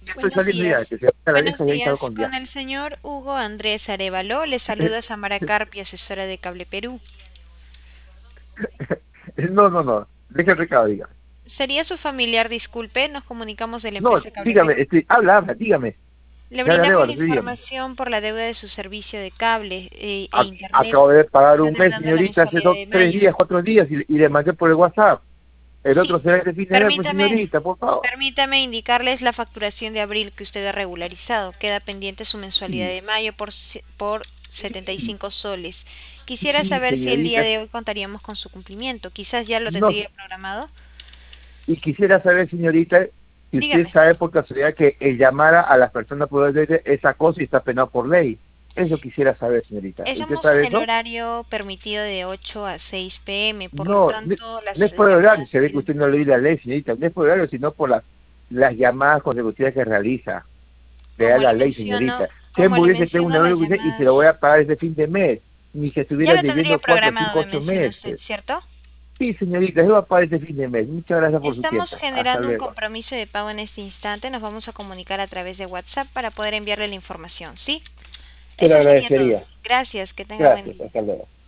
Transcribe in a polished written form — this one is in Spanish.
estoy Buenos saliendo días. ya, que se vaya la Buenos vieja y ahí días. salgo con Con ya. el señor Hugo Andrés Arevalo, le saluda Samara Carpi, asesora de Cable Perú. No, no, no, deja el recado, diga. ¿Sería su familiar? Disculpe, nos comunicamos de la No, empresa Cable dígame, Perú. habla, dígame. Le Ya brindamos la Arevalo, sí, dígame. información por la deuda de su servicio de cable e internet. Acabo de pagar Está un mes, demandando la señorita, hace mensualidad dos, de 3 días, mayo. 4 días, y le mandé por el WhatsApp. El otro Sí, será este fin de mes, pues permítame, señorita, por favor. permítame indicarles la facturación de abril que usted ha regularizado. Queda pendiente su mensualidad Sí, de mayo por 75 soles. Quisiera sí, saber si el día señorita. de hoy contaríamos con su cumplimiento. Quizás ya lo No, tendría programado. y quisiera saber, señorita, si usted Dígame. sabe por casualidad que el llamar a las personas por esa cosa y está penado por ley. Eso quisiera saber, señorita. ¿Usted Estamos en sabe el eso? horario permitido de 8 a 6 p.m. Por lo No, no, tanto, las no es por el horario, llamadas se ve que deben... usted no lee la ley, señorita. No es por el horario, sino por las llamadas consecutivas que realiza. Vea Como le la ley, menciono, señorita. como le Siempre que tengo un menciono, las horario y se llamadas... lo voy a pagar este fin de mes. Ni que Ya estuviera lo tendría debiendo 4, programado, 5, me 8 menciona usted, meses. ¿cierto? Sí, señorita, se va a pagar este fin de mes. Muchas gracias por su Estamos tiempo. Hasta generando un luego. compromiso de pago en este instante. Nos vamos a comunicar a través de WhatsApp para poder enviarle la información, ¿sí? Se lo Eso sería todo. agradecería. Gracias, que tenga buen Gracias, día. hasta luego.